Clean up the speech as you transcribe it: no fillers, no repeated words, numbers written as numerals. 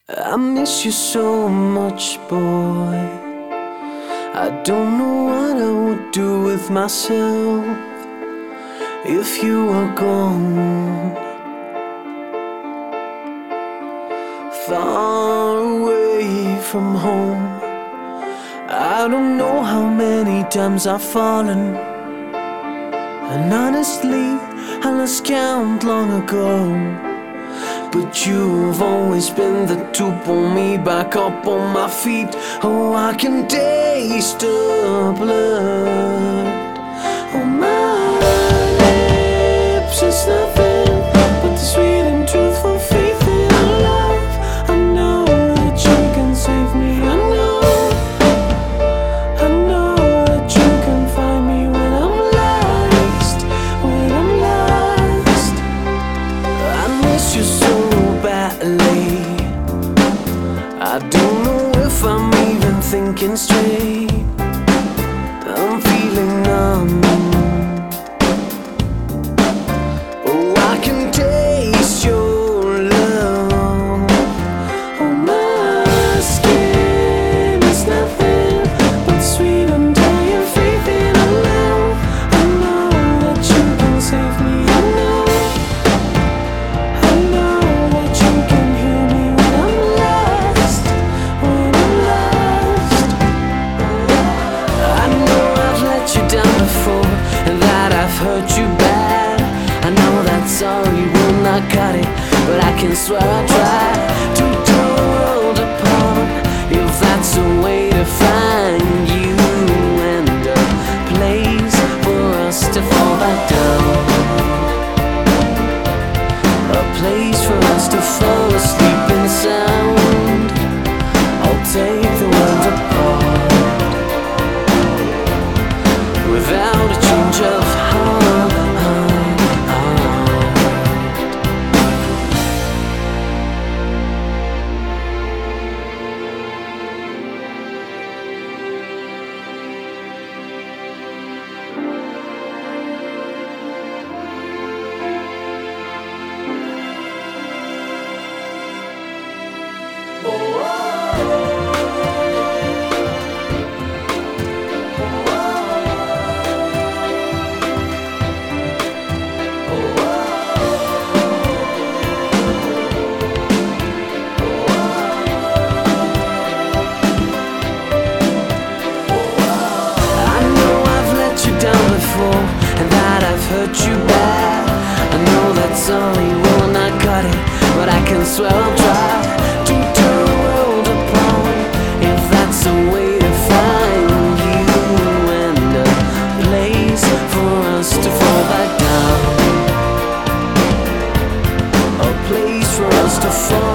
I miss you so much, boy. I don't know what I would do with myself if you were gone. Far away from home, I don't know how many times I've fallen, and honestly I lost count long ago. But you've always been the to pull me back up on my feet. Oh, I can taste the blood on my lips. It's nothing but the sweet and truthful faith in our love. I know that you can save me. I know that you can find me when I'm lost. When I'm lost, I miss you so badly. I don't know if I'm even thinking straight. I'm feeling numb. Oh, I can taste your love on my skin. It's nothing but sweet undying faith in our love. I know that you can save me. I know that you can heal me when I'm lost. When I'm lost, I know I've let you down before, and that I've hurt you bad. I know that sorry will not cut it, but I can swear I tried to tear the world apart. If that's a way to find you and a place for us to fall back down, a place for us to fall asleep in sound, I'll take the world apart without a change of heart. And that I've hurt you bad. I know that sorry will not cut it, but I can swear I'll try to turn the world apart. If that's a way to find you and a place for us to fall back down, a place for us to fall